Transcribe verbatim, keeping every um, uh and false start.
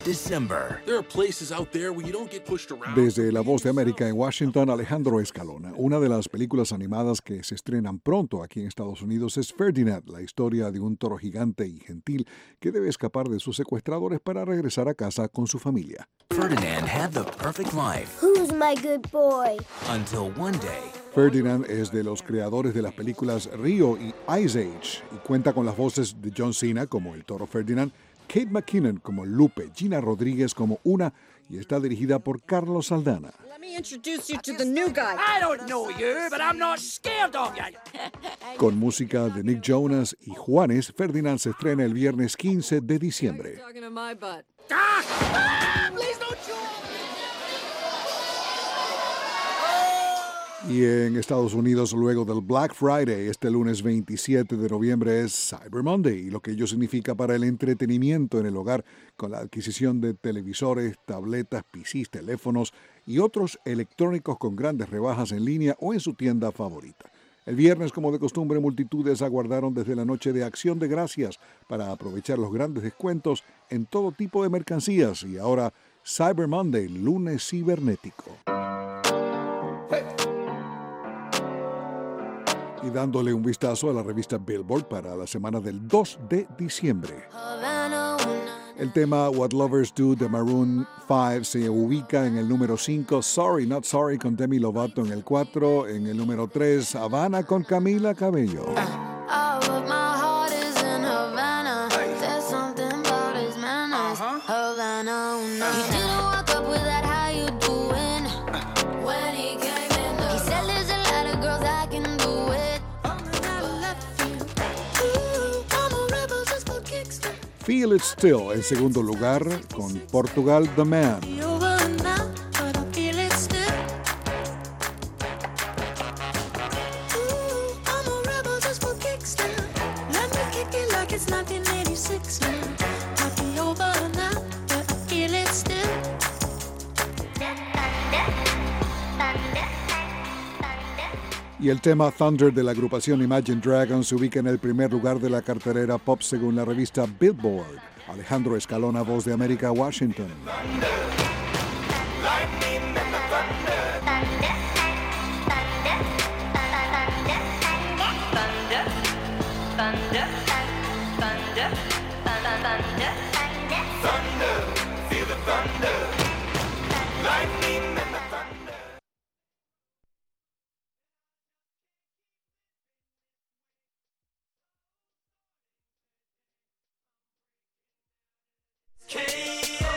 December. There are places out there where you don't get pushed around. Desde La Voz de América en Washington, Alejandro Escalona. Una de las películas animadas que se estrenan pronto aquí en Estados Unidos es Ferdinand, la historia de un toro gigante y gentil que debe escapar de sus secuestradores para regresar a casa con su familia. Ferdinand had the perfect life. Who's my good boy? Until one day. Ferdinand es de los creadores de las películas Rio y Ice Age y cuenta con las voces de John Cena como el toro Ferdinand, Kate McKinnon como Lupe, Gina Rodríguez como Una y está dirigida por Carlos Saldana. Let me introduce you to the new guy. I don't know you, but I'm not scared of you. Con música de Nick Jonas y Juanes, Ferdinand se estrena el viernes quince de diciembre. Talking to my butt. Ah! Ah! Please don't you. Y en Estados Unidos, luego del Black Friday, este lunes veintisiete de noviembre es Cyber Monday, y lo que ello significa para el entretenimiento en el hogar con la adquisición de televisores, tabletas, P Cs, teléfonos y otros electrónicos con grandes rebajas en línea o en su tienda favorita. El viernes, como de costumbre, multitudes aguardaron desde la noche de Acción de Gracias para aprovechar los grandes descuentos en todo tipo de mercancías y ahora Cyber Monday, lunes cibernético. Y dándole un vistazo a la revista Billboard para la semana del dos de diciembre. El tema What Lovers Do de Maroon five se ubica en el número cinco, Sorry Not Sorry con Demi Lovato en el cuatro, en el número tres, Havana con Camila Cabello. Feel It Still en segundo lugar con Portugal The Man. Y el tema Thunder de la agrupación Imagine Dragons se ubica en el primer lugar de la cartelera pop según la revista Billboard. Alejandro Escalona, Voz de América, Washington. Thunder, feel the thunder.